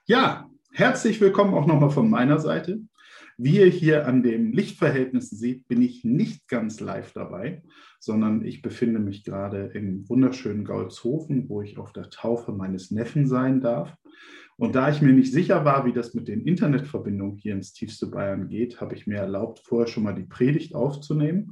Ja, herzlich willkommen auch nochmal von meiner Seite. Wie ihr hier an den Lichtverhältnissen seht, bin ich nicht ganz live dabei, sondern ich befinde mich gerade im wunderschönen Gaulshofen, wo ich auf der Taufe meines Neffen sein darf. Und da ich mir nicht sicher war, wie das mit den Internetverbindungen hier ins tiefste Bayern geht, habe ich mir erlaubt, vorher schon mal die Predigt aufzunehmen.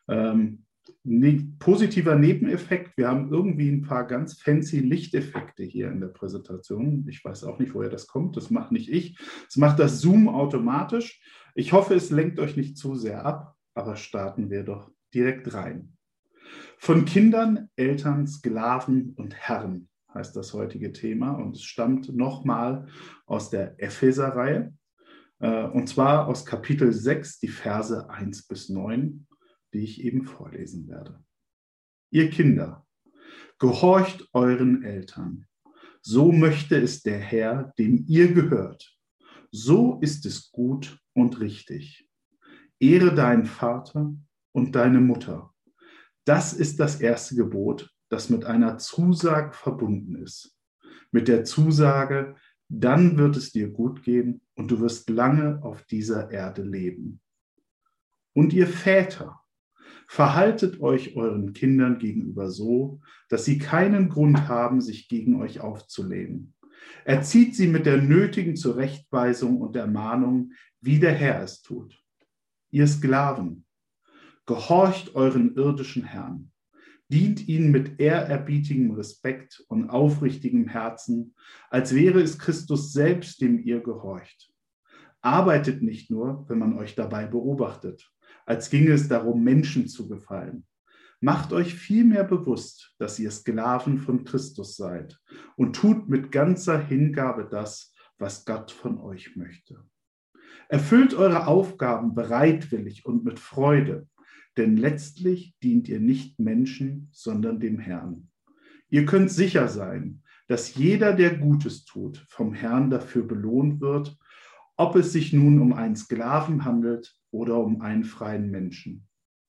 Positiver Nebeneffekt, wir haben irgendwie ein paar ganz fancy Lichteffekte hier in der Präsentation. Ich weiß auch nicht, woher das kommt. Das macht nicht ich. Das macht das Zoom automatisch. Ich hoffe, es lenkt euch nicht zu sehr ab, aber starten wir doch direkt rein. Von Kindern, Eltern, Sklaven und Herren heißt das heutige Thema und es stammt nochmal aus der Epheser-Reihe und zwar aus Kapitel 6, die Verse 1 bis 9, die ich eben vorlesen werde. Ihr Kinder, gehorcht euren Eltern. So möchte es der Herr, dem ihr gehört. So ist es gut und richtig. Ehre deinen Vater und deine Mutter. Das ist das erste Gebot, das mit einer Zusage verbunden ist. Mit der Zusage, dann wird es dir gut gehen und du wirst lange auf dieser Erde leben. Und ihr Väter, verhaltet euch euren Kindern gegenüber so, dass sie keinen Grund haben, sich gegen euch aufzulehnen. Erzieht sie mit der nötigen Zurechtweisung und Ermahnung, wie der Herr es tut. Ihr Sklaven, gehorcht euren irdischen Herrn. Dient ihnen mit ehrerbietigem Respekt und aufrichtigem Herzen, als wäre es Christus selbst, dem ihr gehorcht. Arbeitet nicht nur, wenn man euch dabei beobachtet, als ginge es darum, Menschen zu gefallen. Macht euch vielmehr bewusst, dass ihr Sklaven von Christus seid und tut mit ganzer Hingabe das, was Gott von euch möchte. Erfüllt eure Aufgaben bereitwillig und mit Freude, denn letztlich dient ihr nicht Menschen, sondern dem Herrn. Ihr könnt sicher sein, dass jeder, der Gutes tut, vom Herrn dafür belohnt wird, ob es sich nun um einen Sklaven handelt oder um einen freien Menschen.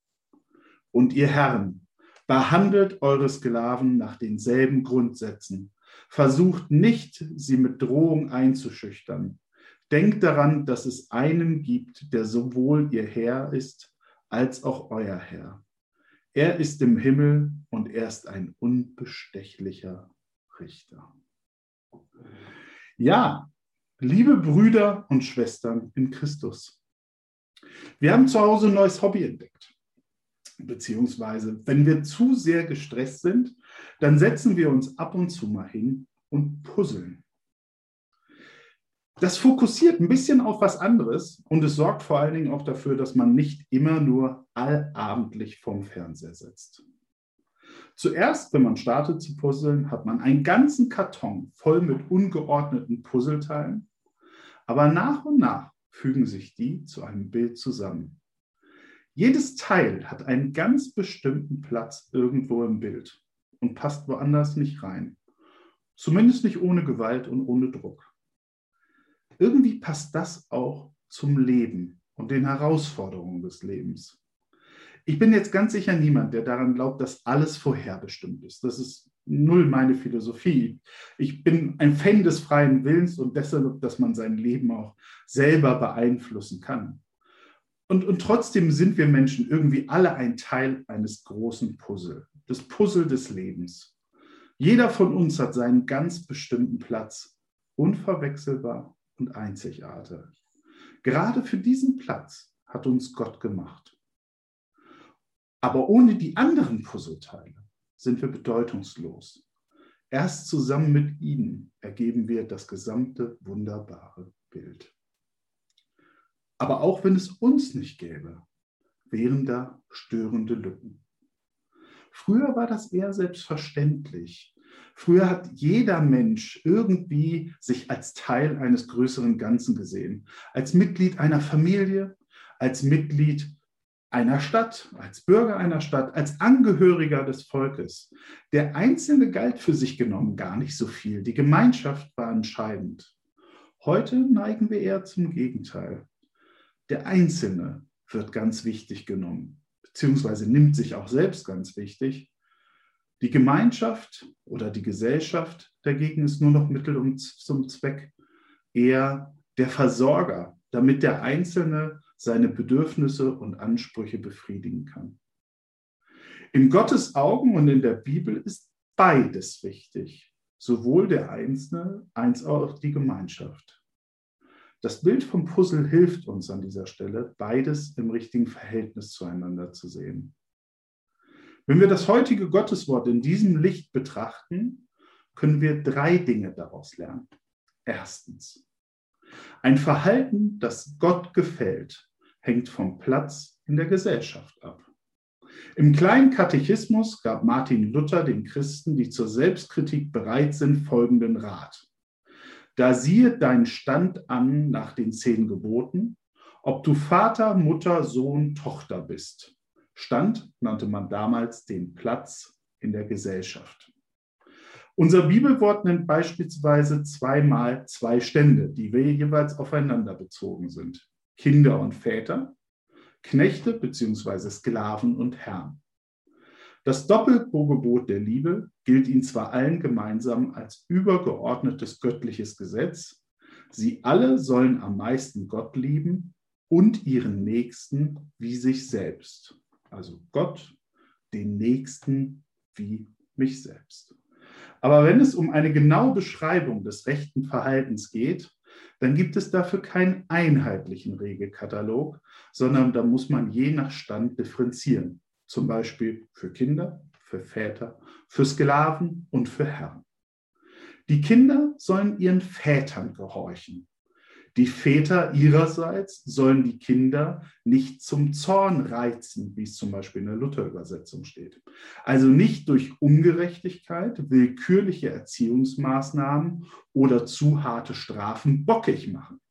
Und ihr Herren, behandelt eure Sklaven nach denselben Grundsätzen. Versucht nicht, sie mit Drohung einzuschüchtern. Denkt daran, dass es einen gibt, der sowohl ihr Herr ist, als auch euer Herr. Er ist im Himmel und er ist ein unbestechlicher Richter. Ja, liebe Brüder und Schwestern in Christus, wir haben zu Hause ein neues Hobby entdeckt. Beziehungsweise, wenn wir zu sehr gestresst sind, dann setzen wir uns ab und zu mal hin und puzzeln. Das fokussiert ein bisschen auf was anderes und es sorgt vor allen Dingen auch dafür, dass man nicht immer nur allabendlich vorm Fernseher sitzt. Zuerst, wenn man startet zu puzzeln, hat man einen ganzen Karton voll mit ungeordneten Puzzleteilen, aber nach und nach fügen sich die zu einem Bild zusammen. Jedes Teil hat einen ganz bestimmten Platz irgendwo im Bild und passt woanders nicht rein. Zumindest nicht ohne Gewalt und ohne Druck. Irgendwie passt das auch zum Leben und den Herausforderungen des Lebens. Ich bin jetzt ganz sicher niemand, der daran glaubt, dass alles vorherbestimmt ist. Das ist null meine Philosophie. Ich bin ein Fan des freien Willens und deshalb, dass man sein Leben auch selber beeinflussen kann. Und trotzdem sind wir Menschen irgendwie alle ein Teil eines großen Puzzles, das Puzzle des Lebens. Jeder von uns hat seinen ganz bestimmten Platz, unverwechselbar und einzigartig. Gerade für diesen Platz hat uns Gott gemacht. Aber ohne die anderen Puzzleteile sind wir bedeutungslos. Erst zusammen mit ihnen ergeben wir das gesamte wunderbare Bild. Aber auch wenn es uns nicht gäbe, wären da störende Lücken. Früher war das eher selbstverständlich. Früher hat jeder Mensch irgendwie sich als Teil eines größeren Ganzen gesehen. Als Mitglied einer Familie, als Mitglied einer Stadt, als Bürger einer Stadt, als Angehöriger des Volkes. Der Einzelne galt für sich genommen gar nicht so viel. Die Gemeinschaft war entscheidend. Heute neigen wir eher zum Gegenteil. Der Einzelne wird ganz wichtig genommen, beziehungsweise nimmt sich auch selbst ganz wichtig. Die Gemeinschaft oder die Gesellschaft dagegen ist nur noch Mittel zum Zweck. eher der Versorger, damit der Einzelne seine Bedürfnisse und Ansprüche befriedigen kann. In Gottes Augen und in der Bibel ist beides wichtig, sowohl der Einzelne als auch die Gemeinschaft. Das Bild vom Puzzle hilft uns an dieser Stelle, beides im richtigen Verhältnis zueinander zu sehen. Wenn wir das heutige Gotteswort in diesem Licht betrachten, können wir 3 Dinge daraus lernen. Erstens, ein Verhalten, das Gott gefällt, hängt vom Platz in der Gesellschaft ab. Im kleinen Katechismus gab Martin Luther den Christen, die zur Selbstkritik bereit sind, folgenden Rat. Da siehe deinen Stand an nach den 10 Geboten, ob du Vater, Mutter, Sohn, Tochter bist. Stand nannte man damals den Platz in der Gesellschaft. Unser Bibelwort nennt beispielsweise 2-mal 2 Stände, die jeweils aufeinander bezogen sind. Kinder und Väter, Knechte bzw. Sklaven und Herren. Das Doppelgebot der Liebe gilt ihnen zwar allen gemeinsam als übergeordnetes göttliches Gesetz, sie alle sollen am meisten Gott lieben und ihren Nächsten wie sich selbst. Also Gott, den Nächsten wie mich selbst. Aber wenn es um eine genaue Beschreibung des rechten Verhaltens geht, dann gibt es dafür keinen einheitlichen Regelkatalog, sondern da muss man je nach Stand differenzieren. Zum Beispiel für Kinder, für Väter, für Sklaven und für Herren. Die Kinder sollen ihren Vätern gehorchen. Die Väter ihrerseits sollen die Kinder nicht zum Zorn reizen, wie es zum Beispiel in der Luther-Übersetzung steht. Also nicht durch Ungerechtigkeit, willkürliche Erziehungsmaßnahmen oder zu harte Strafen bockig machen.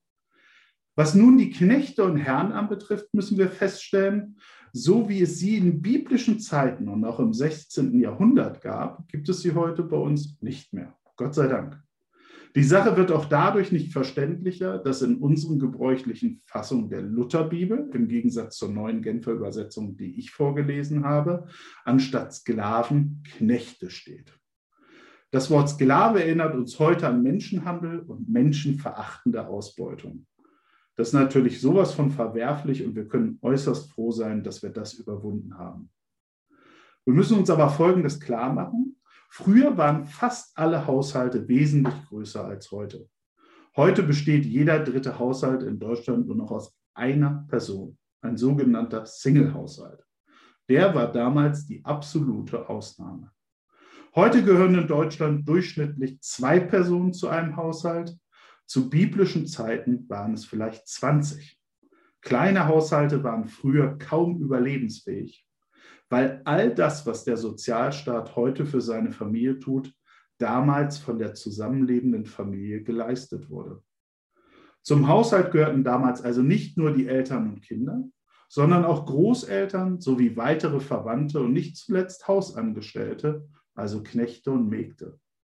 Was nun die Knechte und Herren anbetrifft, müssen wir feststellen, so wie es sie in biblischen Zeiten und auch im 16. Jahrhundert gab, gibt es sie heute bei uns nicht mehr. Gott sei Dank. Die Sache wird auch dadurch nicht verständlicher, dass in unseren gebräuchlichen Fassungen der Lutherbibel, im Gegensatz zur neuen Genfer Übersetzung, die ich vorgelesen habe, anstatt Sklaven Knechte steht. Das Wort Sklave erinnert uns heute an Menschenhandel und menschenverachtende Ausbeutung. Das ist natürlich sowas von verwerflich und wir können äußerst froh sein, dass wir das überwunden haben. Wir müssen uns aber Folgendes klar machen. Früher waren fast alle Haushalte wesentlich größer als heute. Heute besteht jeder 3. Haushalt in Deutschland nur noch aus einer Person, ein sogenannter Single-Haushalt. Der war damals die absolute Ausnahme. Heute gehören in Deutschland durchschnittlich 2 Personen zu einem Haushalt. Zu biblischen Zeiten waren es vielleicht 20. Kleine Haushalte waren früher kaum überlebensfähig, weil all das, was der Sozialstaat heute für seine Familie tut, damals von der zusammenlebenden Familie geleistet wurde. Zum Haushalt gehörten damals also nicht nur die Eltern und Kinder, sondern auch Großeltern sowie weitere Verwandte und nicht zuletzt Hausangestellte, also Knechte und Mägde.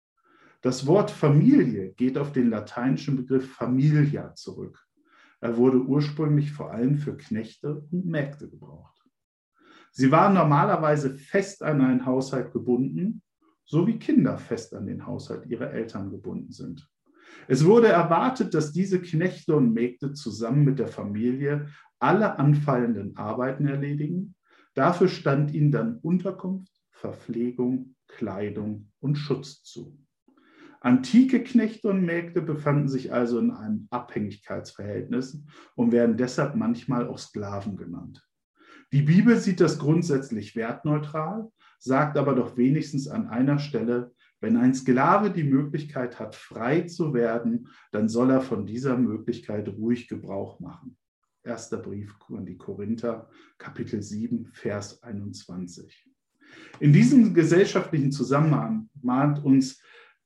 Das Wort Familie geht auf den lateinischen Begriff familia zurück. Er wurde ursprünglich vor allem für Knechte und Mägde gebraucht. Sie waren normalerweise fest an einen Haushalt gebunden, so wie Kinder fest an den Haushalt ihrer Eltern gebunden sind. Es wurde erwartet, dass diese Knechte und Mägde zusammen mit der Familie alle anfallenden Arbeiten erledigen. Dafür stand ihnen dann Unterkunft, Verpflegung, Kleidung und Schutz zu. Antike Knechte und Mägde befanden sich also in einem Abhängigkeitsverhältnis und werden deshalb manchmal auch Sklaven genannt. Die Bibel sieht das grundsätzlich wertneutral, sagt aber doch wenigstens an einer Stelle, wenn ein Sklave die Möglichkeit hat, frei zu werden, dann soll er von dieser Möglichkeit ruhig Gebrauch machen. Erster Brief an die Korinther, Kapitel 7, Vers 21. In diesem gesellschaftlichen Zusammenhang mahnt uns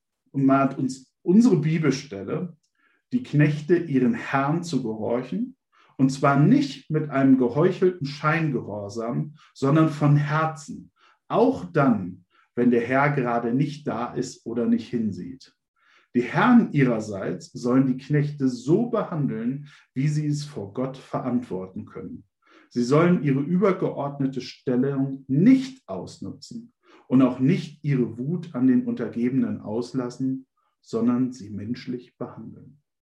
unsere Bibelstelle, die Knechte ihren Herrn zu gehorchen, und zwar nicht mit einem geheuchelten Scheingehorsam, sondern von Herzen, auch dann, wenn der Herr gerade nicht da ist oder nicht hinsieht. Die Herren ihrerseits sollen die Knechte so behandeln, wie sie es vor Gott verantworten können. Sie sollen ihre übergeordnete Stellung nicht ausnutzen und auch nicht ihre Wut an den Untergebenen auslassen, sondern sie menschlich behandeln.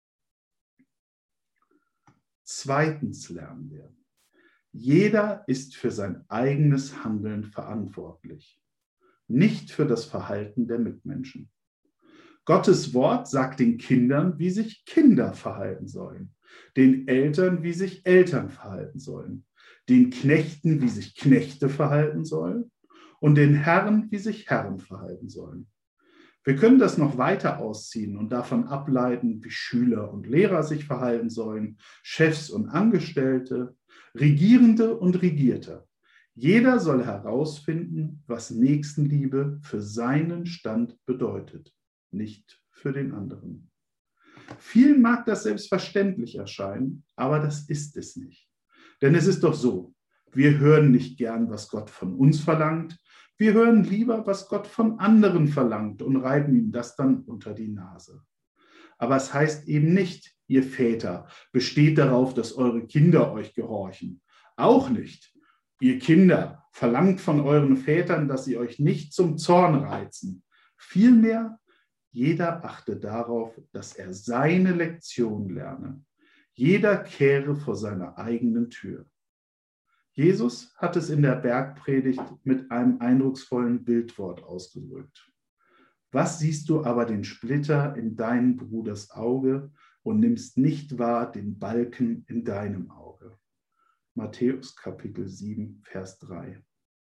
Zweitens lernen wir, jeder ist für sein eigenes Handeln verantwortlich, nicht für das Verhalten der Mitmenschen. Gottes Wort sagt den Kindern, wie sich Kinder verhalten sollen, den Eltern, wie sich Eltern verhalten sollen, den Knechten, wie sich Knechte verhalten sollen und den Herren, wie sich Herren verhalten sollen. Wir können das noch weiter ausziehen und davon ableiten, wie Schüler und Lehrer sich verhalten sollen, Chefs und Angestellte, Regierende und Regierte. Jeder soll herausfinden, was Nächstenliebe für seinen Stand bedeutet, nicht für den anderen. Vielen mag das selbstverständlich erscheinen, aber das ist es nicht. Denn es ist doch so, wir hören nicht gern, was Gott von uns verlangt. Wir hören lieber, was Gott von anderen verlangt und reiben ihm das dann unter die Nase. Aber es heißt eben nicht, ihr Väter, besteht darauf, dass eure Kinder euch gehorchen. Auch nicht, ihr Kinder, verlangt von euren Vätern, dass sie euch nicht zum Zorn reizen. Vielmehr, jeder achte darauf, dass er seine Lektion lerne. Jeder kehre vor seiner eigenen Tür. Jesus hat es in der Bergpredigt mit einem eindrucksvollen Bildwort ausgedrückt. Was siehst du aber den Splitter in deinem Bruders Auge und nimmst nicht wahr den Balken in deinem Auge? Matthäus Kapitel 7, Vers 3.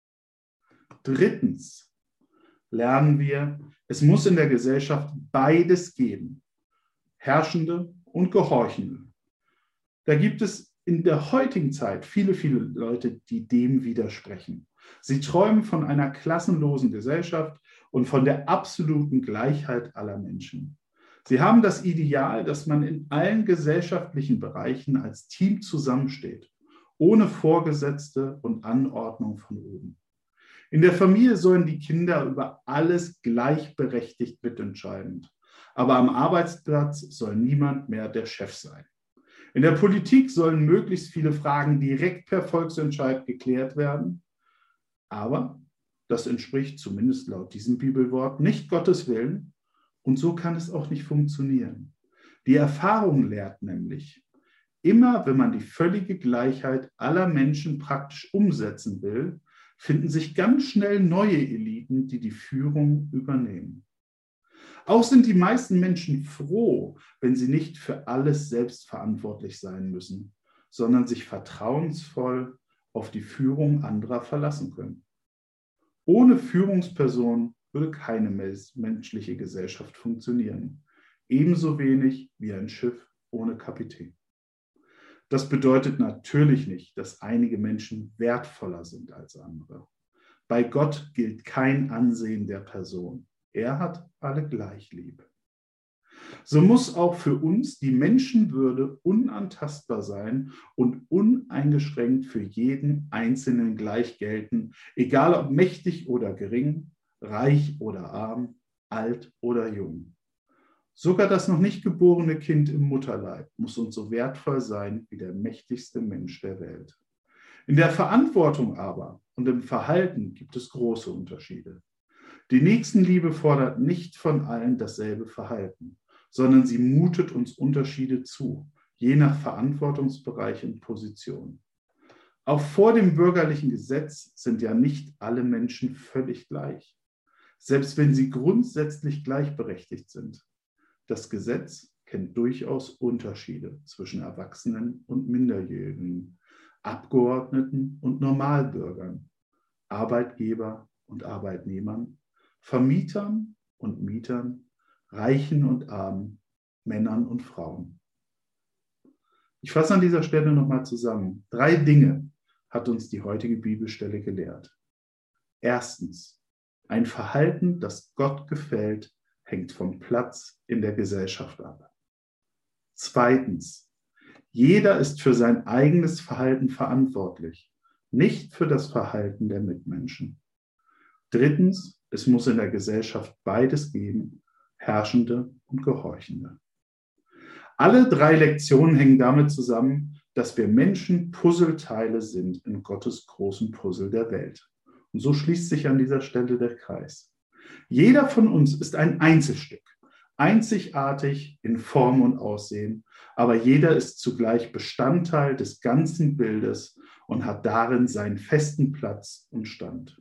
Drittens lernen wir, es muss in der Gesellschaft beides geben, Herrschende und Gehorchende. Da gibt es in der heutigen Zeit viele Leute, die dem widersprechen. Sie träumen von einer klassenlosen Gesellschaft und von der absoluten Gleichheit aller Menschen. Sie haben das Ideal, dass man in allen gesellschaftlichen Bereichen als Team zusammensteht, ohne Vorgesetzte und Anordnung von oben. In der Familie sollen die Kinder über alles gleichberechtigt mitentscheiden. Aber am Arbeitsplatz soll niemand mehr der Chef sein. In der Politik sollen möglichst viele Fragen direkt per Volksentscheid geklärt werden. Aber das entspricht zumindest laut diesem Bibelwort nicht Gottes Willen. Und so kann es auch nicht funktionieren. Die Erfahrung lehrt nämlich, immer wenn man die völlige Gleichheit aller Menschen praktisch umsetzen will, finden sich ganz schnell neue Eliten, die die Führung übernehmen. Auch sind die meisten Menschen froh, wenn sie nicht für alles selbst verantwortlich sein müssen, sondern sich vertrauensvoll auf die Führung anderer verlassen können. Ohne Führungsperson würde keine menschliche Gesellschaft funktionieren, ebenso wenig wie ein Schiff ohne Kapitän. Das bedeutet natürlich nicht, dass einige Menschen wertvoller sind als andere. Bei Gott gilt kein Ansehen der Person. Er hat alle gleich lieb. So muss auch für uns die Menschenwürde unantastbar sein und uneingeschränkt für jeden Einzelnen gleich gelten, egal ob mächtig oder gering, reich oder arm, alt oder jung. Sogar das noch nicht geborene Kind im Mutterleib muss uns so wertvoll sein wie der mächtigste Mensch der Welt. In der Verantwortung aber und im Verhalten gibt es große Unterschiede. Die Nächstenliebe fordert nicht von allen dasselbe Verhalten, sondern sie mutet uns Unterschiede zu, je nach Verantwortungsbereich und Position. Auch vor dem bürgerlichen Gesetz sind ja nicht alle Menschen völlig gleich, selbst wenn sie grundsätzlich gleichberechtigt sind. Das Gesetz kennt durchaus Unterschiede zwischen Erwachsenen und Minderjährigen, Abgeordneten und Normalbürgern, Arbeitgeber und Arbeitnehmern, Vermietern und Mietern, Reichen und Armen, Männern und Frauen. Ich fasse an dieser Stelle nochmal zusammen. 3 Dinge hat uns die heutige Bibelstelle gelehrt. Erstens, ein Verhalten, das Gott gefällt, hängt vom Platz in der Gesellschaft ab. Zweitens, jeder ist für sein eigenes Verhalten verantwortlich, nicht für das Verhalten der Mitmenschen. Drittens, es muss in der Gesellschaft beides geben, Herrschende und Gehorchende. Alle 3 Lektionen hängen damit zusammen, dass wir Menschen Puzzleteile sind in Gottes großen Puzzle der Welt. Und so schließt sich an dieser Stelle der Kreis. Jeder von uns ist ein Einzelstück, einzigartig in Form und Aussehen, aber jeder ist zugleich Bestandteil des ganzen Bildes und hat darin seinen festen Platz und Stand.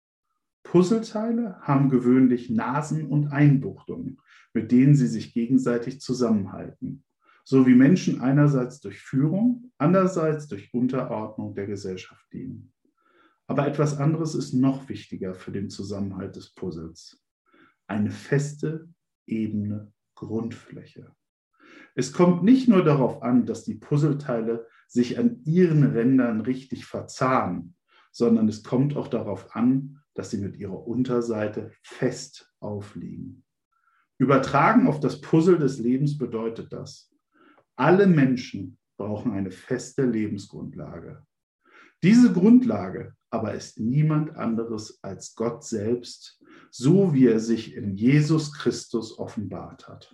Puzzleteile haben gewöhnlich Nasen und Einbuchtungen, mit denen sie sich gegenseitig zusammenhalten, so wie Menschen einerseits durch Führung, andererseits durch Unterordnung der Gesellschaft dienen. Aber etwas anderes ist noch wichtiger für den Zusammenhalt des Puzzles: eine feste, ebene Grundfläche. Es kommt nicht nur darauf an, dass die Puzzleteile sich an ihren Rändern richtig verzahnen, sondern es kommt auch darauf an, dass sie mit ihrer Unterseite fest aufliegen. Übertragen auf das Puzzle des Lebens bedeutet das: alle Menschen brauchen eine feste Lebensgrundlage. Diese Grundlage aber ist niemand anderes als Gott selbst, so wie er sich in Jesus Christus offenbart hat.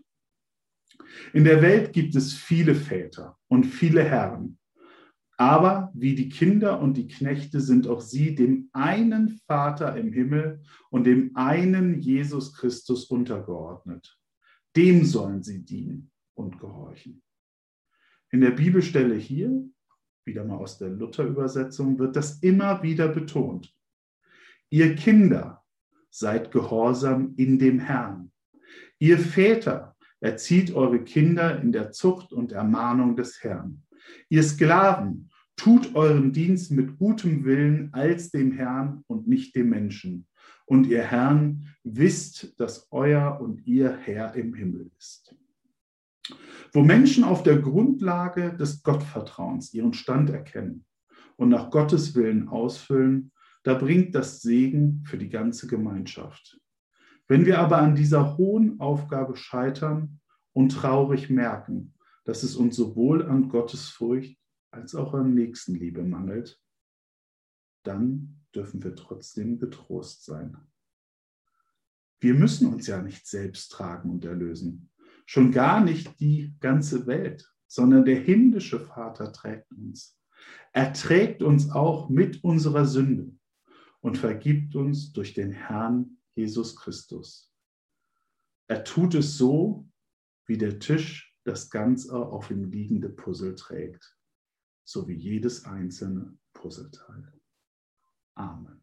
In der Welt gibt es viele Väter und viele Herren, aber wie die Kinder und die Knechte sind auch sie dem einen Vater im Himmel und dem einen Jesus Christus untergeordnet. Dem sollen sie dienen und gehorchen. In der Bibelstelle hier, wieder mal aus der Luther-Übersetzung, wird das immer wieder betont. Ihr Kinder, seid gehorsam in dem Herrn. Ihr Väter, erzieht eure Kinder in der Zucht und Ermahnung des Herrn. Ihr Sklaven, tut euren Dienst mit gutem Willen als dem Herrn und nicht dem Menschen. Und ihr Herren, wisst, dass euer und ihr Herr im Himmel ist. Wo Menschen auf der Grundlage des Gottvertrauens ihren Stand erkennen und nach Gottes Willen ausfüllen, da bringt das Segen für die ganze Gemeinschaft. Wenn wir aber an dieser hohen Aufgabe scheitern und traurig merken, dass es uns sowohl an Gottesfurcht als auch an Nächstenliebe mangelt, dann dürfen wir trotzdem getrost sein. Wir müssen uns ja nicht selbst tragen und erlösen. Schon gar nicht die ganze Welt, sondern der himmlische Vater trägt uns. Er trägt uns auch mit unserer Sünde und vergibt uns durch den Herrn Jesus Christus. Er tut es so, wie der Tisch das ganze auf ihm liegende Puzzle trägt, so wie jedes einzelne Puzzleteil. Amen.